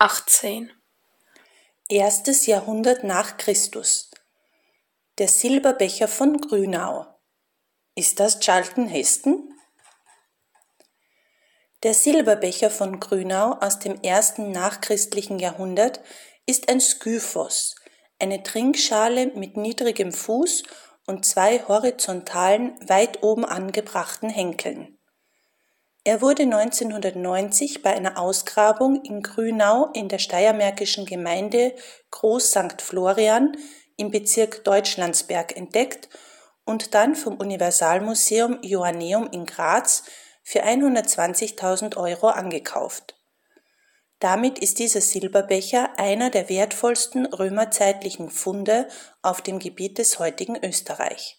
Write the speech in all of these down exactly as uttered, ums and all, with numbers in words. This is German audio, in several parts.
achtzehn. Erstes Jahrhundert nach Christus. Der Silberbecher von Grünau. Ist das Charlton-Heston? Der Silberbecher von Grünau aus dem ersten nachchristlichen Jahrhundert ist ein Skyphos, eine Trinkschale mit niedrigem Fuß und zwei horizontalen, weit oben angebrachten Henkeln. Er wurde neunzehnhundertneunzig bei einer Ausgrabung in Grünau in der steiermärkischen Gemeinde Groß Sankt Florian im Bezirk Deutschlandsberg entdeckt und dann vom Universalmuseum Joanneum in Graz für hundertzwanzigtausend Euro angekauft. Damit ist dieser Silberbecher einer der wertvollsten römerzeitlichen Funde auf dem Gebiet des heutigen Österreich.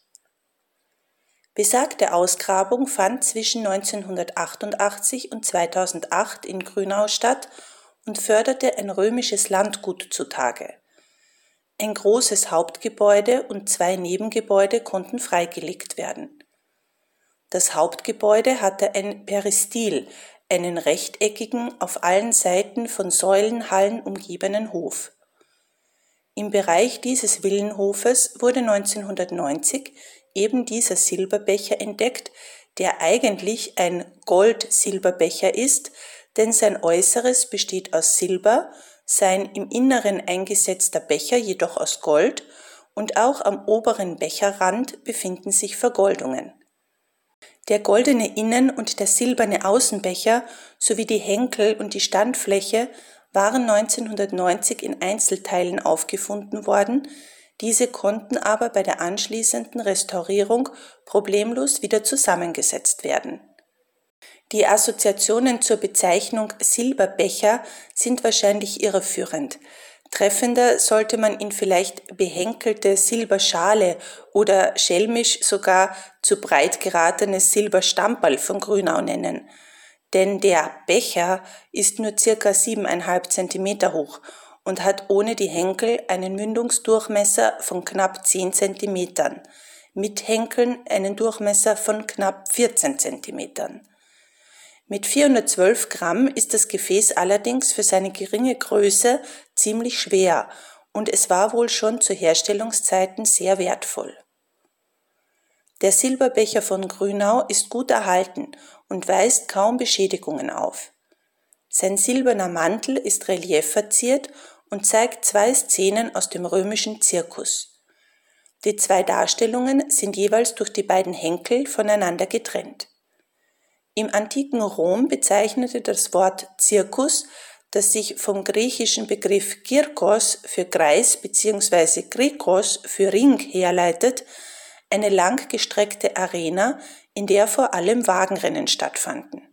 Besagte Ausgrabung fand zwischen neunzehnhundertachtundachtzig und zweitausendacht in Grünau statt und förderte ein römisches Landgut zutage. Ein großes Hauptgebäude und zwei Nebengebäude konnten freigelegt werden. Das Hauptgebäude hatte ein Peristil, einen rechteckigen, auf allen Seiten von Säulenhallen umgebenen Hof. Im Bereich dieses Villenhofes wurde neunzehnhundertneunzig eben dieser Silberbecher entdeckt, der eigentlich ein Gold-Silberbecher ist, denn sein Äußeres besteht aus Silber, sein im Inneren eingesetzter Becher jedoch aus Gold und auch am oberen Becherrand befinden sich Vergoldungen. Der goldene Innen- und der silberne Außenbecher sowie die Henkel und die Standfläche waren neunzehnhundertneunzig in Einzelteilen aufgefunden worden, diese konnten aber bei der anschließenden Restaurierung problemlos wieder zusammengesetzt werden. Die Assoziationen zur Bezeichnung Silberbecher sind wahrscheinlich irreführend. Treffender sollte man ihn vielleicht behenkelte Silberschale oder schelmisch sogar zu breit geratenes Silberstamperl von Grünau nennen. Denn der Becher ist nur circa siebeneinhalb Zentimeter hoch und hat ohne die Henkel einen Mündungsdurchmesser von knapp zehn Zentimetern, mit Henkeln einen Durchmesser von knapp vierzehn Zentimetern. Mit vierhundertzwölf Gramm ist das Gefäß allerdings für seine geringe Größe ziemlich schwer und es war wohl schon zu Herstellungszeiten sehr wertvoll. Der Silberbecher von Grünau ist gut erhalten und weist kaum Beschädigungen auf. Sein silberner Mantel ist reliefverziert und zeigt zwei Szenen aus dem römischen Zirkus. Die zwei Darstellungen sind jeweils durch die beiden Henkel voneinander getrennt. Im antiken Rom bezeichnete das Wort Zirkus, das sich vom griechischen Begriff Kirkos für Kreis bzw. Krikos für Ring herleitet, eine langgestreckte Arena, in der vor allem Wagenrennen stattfanden.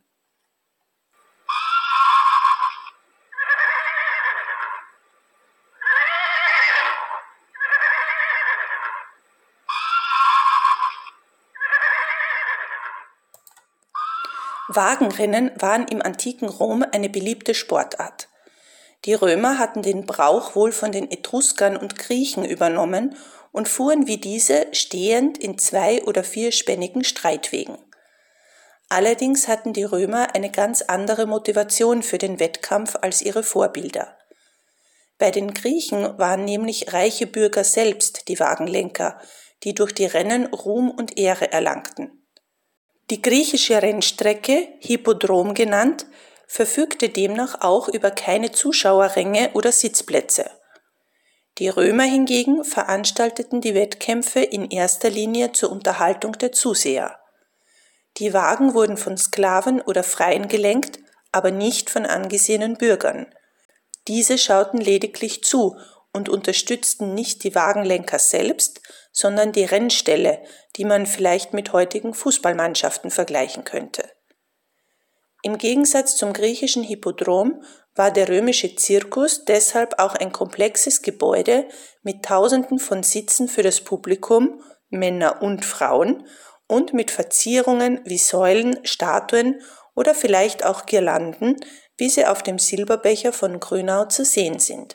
Wagenrennen waren im antiken Rom eine beliebte Sportart. Die Römer hatten den Brauch wohl von den Etruskern und Griechen übernommen und fuhren wie diese stehend in zwei- oder vierspännigen Streitwegen. Allerdings hatten die Römer eine ganz andere Motivation für den Wettkampf als ihre Vorbilder. Bei den Griechen waren nämlich reiche Bürger selbst die Wagenlenker, die durch die Rennen Ruhm und Ehre erlangten. Die griechische Rennstrecke, Hippodrom genannt, verfügte demnach auch über keine Zuschauerränge oder Sitzplätze. Die Römer hingegen veranstalteten die Wettkämpfe in erster Linie zur Unterhaltung der Zuseher. Die Wagen wurden von Sklaven oder Freien gelenkt, aber nicht von angesehenen Bürgern. Diese schauten lediglich zu und unterstützten nicht die Wagenlenker selbst, sondern die Rennställe, die man vielleicht mit heutigen Fußballmannschaften vergleichen könnte. Im Gegensatz zum griechischen Hippodrom war der römische Zirkus deshalb auch ein komplexes Gebäude mit Tausenden von Sitzen für das Publikum, Männer und Frauen, und mit Verzierungen wie Säulen, Statuen oder vielleicht auch Girlanden, wie sie auf dem Silberbecher von Grünau zu sehen sind.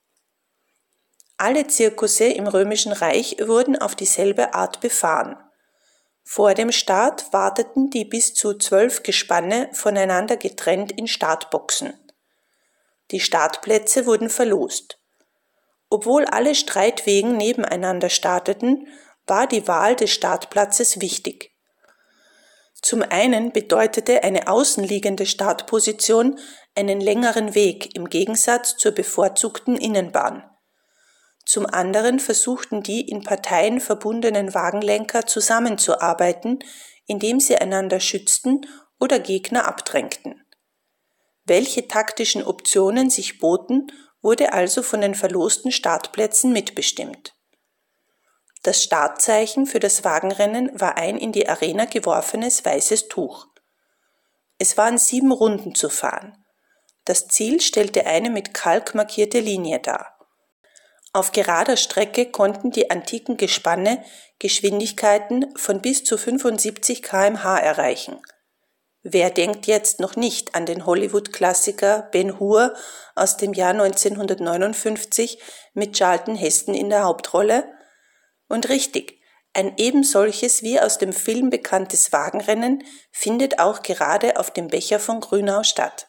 Alle Zirkusse im Römischen Reich wurden auf dieselbe Art befahren. Vor dem Start warteten die bis zu zwölf Gespanne voneinander getrennt in Startboxen. Die Startplätze wurden verlost. Obwohl alle Streitwegen nebeneinander starteten, war die Wahl des Startplatzes wichtig. Zum einen bedeutete eine außenliegende Startposition einen längeren Weg im Gegensatz zur bevorzugten Innenbahn. Zum anderen versuchten die in Parteien verbundenen Wagenlenker zusammenzuarbeiten, indem sie einander schützten oder Gegner abdrängten. Welche taktischen Optionen sich boten, wurde also von den verlosten Startplätzen mitbestimmt. Das Startzeichen für das Wagenrennen war ein in die Arena geworfenes weißes Tuch. Es waren sieben Runden zu fahren. Das Ziel stellte eine mit Kalk markierte Linie dar. Auf gerader Strecke konnten die antiken Gespanne Geschwindigkeiten von bis zu fünfundsiebzig Kilometer pro Stunde erreichen. Wer denkt jetzt noch nicht an den Hollywood-Klassiker Ben-Hur aus dem Jahr neunzehnhundertneunundfünfzig mit Charlton Heston in der Hauptrolle? Und richtig, ein ebensolches wie aus dem Film bekanntes Wagenrennen findet auch gerade auf dem Becher von Grünau statt.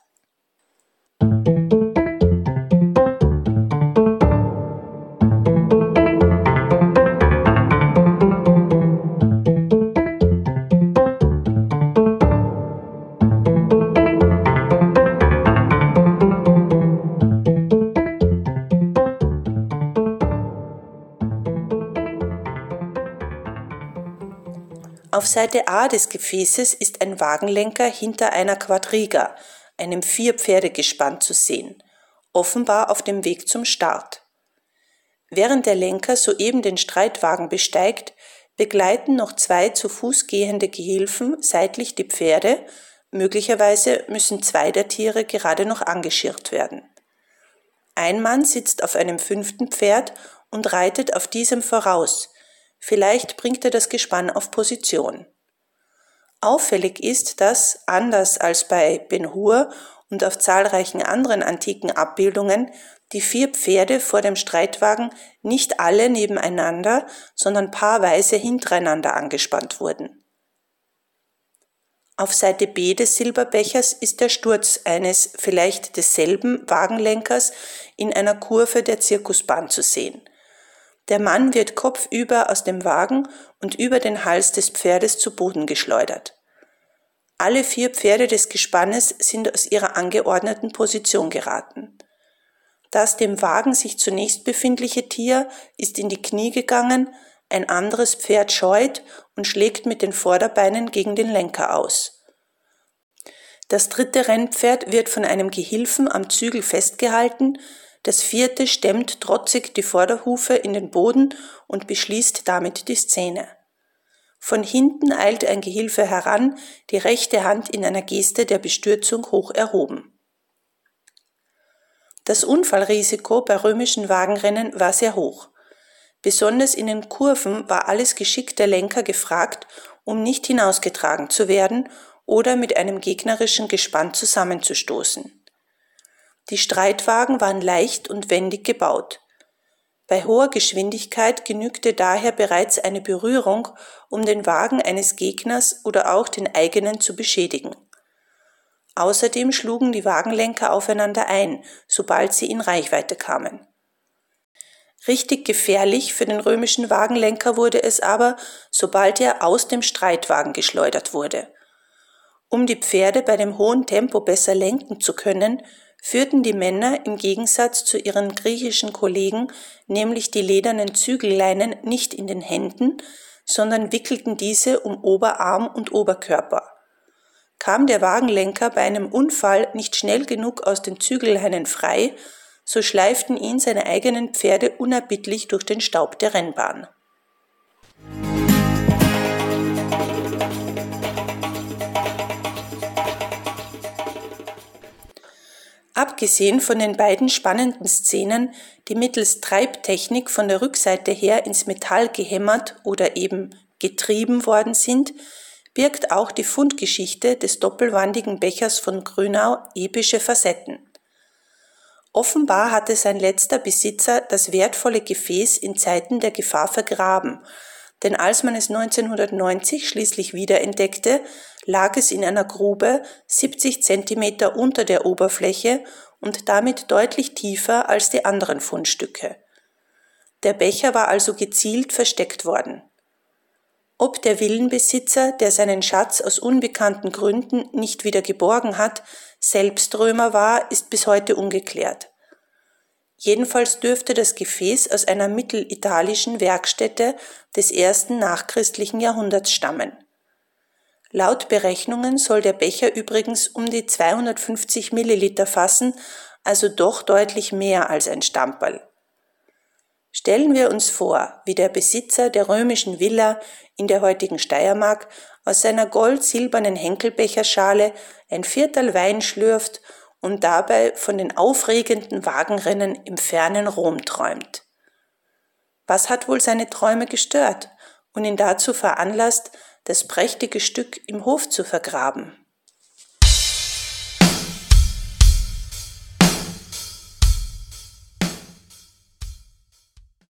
Auf Seite A des Gefäßes ist ein Wagenlenker hinter einer Quadriga, einem Vierpferdegespann, zu sehen, offenbar auf dem Weg zum Start. Während der Lenker soeben den Streitwagen besteigt, begleiten noch zwei zu Fuß gehende Gehilfen seitlich die Pferde, möglicherweise müssen zwei der Tiere gerade noch angeschirrt werden. Ein Mann sitzt auf einem fünften Pferd und reitet auf diesem voraus. Vielleicht bringt er das Gespann auf Position. Auffällig ist, dass, anders als bei Ben-Hur und auf zahlreichen anderen antiken Abbildungen, die vier Pferde vor dem Streitwagen nicht alle nebeneinander, sondern paarweise hintereinander angespannt wurden. Auf Seite B des Silberbechers ist der Sturz eines, vielleicht desselben, Wagenlenkers in einer Kurve der Zirkusbahn zu sehen. Der Mann wird kopfüber aus dem Wagen und über den Hals des Pferdes zu Boden geschleudert. Alle vier Pferde des Gespannes sind aus ihrer angeordneten Position geraten. Das dem Wagen sich zunächst befindliche Tier ist in die Knie gegangen, ein anderes Pferd scheut und schlägt mit den Vorderbeinen gegen den Lenker aus. Das dritte Rennpferd wird von einem Gehilfen am Zügel festgehalten, das vierte stemmt trotzig die Vorderhufe in den Boden und beschließt damit die Szene. Von hinten eilt ein Gehilfe heran, die rechte Hand in einer Geste der Bestürzung hoch erhoben. Das Unfallrisiko bei römischen Wagenrennen war sehr hoch. Besonders in den Kurven war alles Geschick der Lenker gefragt, um nicht hinausgetragen zu werden oder mit einem gegnerischen Gespann zusammenzustoßen. Die Streitwagen waren leicht und wendig gebaut. Bei hoher Geschwindigkeit genügte daher bereits eine Berührung, um den Wagen eines Gegners oder auch den eigenen zu beschädigen. Außerdem schlugen die Wagenlenker aufeinander ein, sobald sie in Reichweite kamen. Richtig gefährlich für den römischen Wagenlenker wurde es aber, sobald er aus dem Streitwagen geschleudert wurde. Um die Pferde bei dem hohen Tempo besser lenken zu können, führten die Männer im Gegensatz zu ihren griechischen Kollegen nämlich die ledernen Zügelleinen nicht in den Händen, sondern wickelten diese um Oberarm und Oberkörper. Kam der Wagenlenker bei einem Unfall nicht schnell genug aus den Zügelleinen frei, so schleiften ihn seine eigenen Pferde unerbittlich durch den Staub der Rennbahn. Abgesehen von den beiden spannenden Szenen, die mittels Treibtechnik von der Rückseite her ins Metall gehämmert oder eben getrieben worden sind, birgt auch die Fundgeschichte des doppelwandigen Bechers von Grünau epische Facetten. Offenbar hatte sein letzter Besitzer das wertvolle Gefäß in Zeiten der Gefahr vergraben, denn als man es neunzehnhundertneunzig schließlich wiederentdeckte, lag es in einer Grube siebzig Zentimeter unter der Oberfläche und damit deutlich tiefer als die anderen Fundstücke. Der Becher war also gezielt versteckt worden. Ob der Villenbesitzer, der seinen Schatz aus unbekannten Gründen nicht wieder geborgen hat, selbst Römer war, ist bis heute ungeklärt. Jedenfalls dürfte das Gefäß aus einer mittelitalischen Werkstätte des ersten nachchristlichen Jahrhunderts stammen. Laut Berechnungen soll der Becher übrigens um die zweihundertfünfzig Milliliter fassen, also doch deutlich mehr als ein Stamperl. Stellen wir uns vor, wie der Besitzer der römischen Villa in der heutigen Steiermark aus seiner gold-silbernen Henkelbecherschale ein Viertel Wein schlürft und dabei von den aufregenden Wagenrennen im fernen Rom träumt. Was hat wohl seine Träume gestört und ihn dazu veranlasst, das prächtige Stück im Hof zu vergraben?